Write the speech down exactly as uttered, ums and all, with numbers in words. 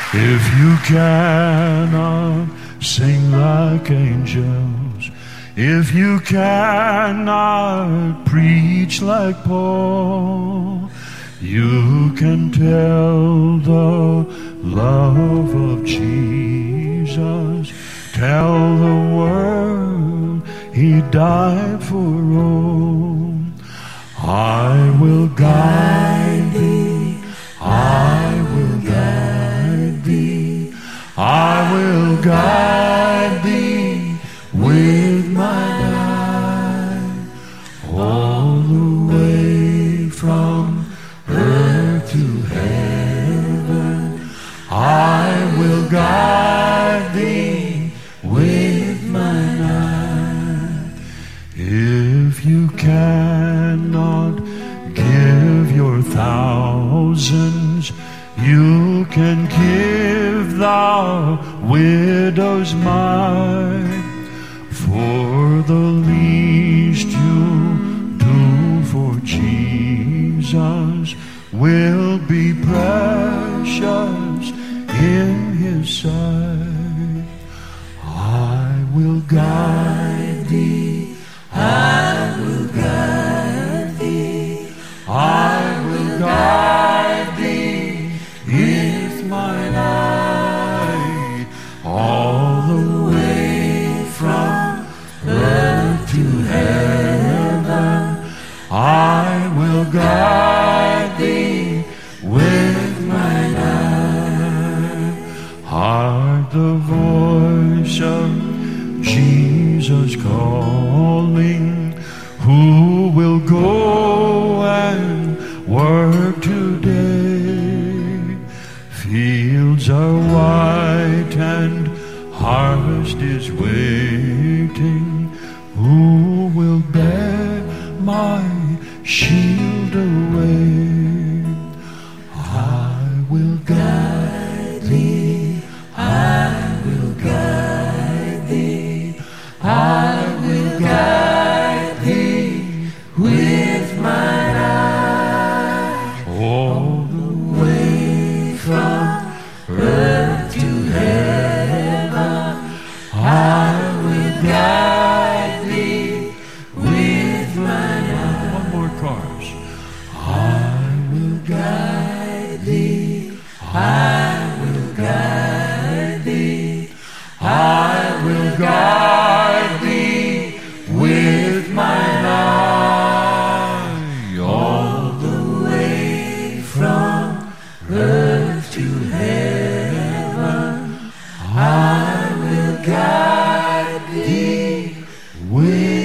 If you cannot sing like angels, if you cannot preach like Paul, you can tell the love of Jesus. Tell the world He died for all. I will guide thee, I will guide thee, I will guide thee with my life, all the way from earth to heaven. I will guide thee with my life. If you cannot give your thousands, you can give the widow's mite. For the least you do for Jesus will be precious in His sight. I will guide thee, I will guide thee, I will guide thee with my light, all the way from earth to heaven. I will guide thee with my light. Heart the voice of Jesus calling, who will go and work today. Fields are white and harvest is waiting. Who will bear my shield away? I will guide thee, I will guide thee, I will guide thee with my life, all the way from earth to heaven. I will guide thee with my life. One more chorus. I will guide thee, I will guide thee, I will guide thee with my life, all the way from earth to heaven. I will guide thee with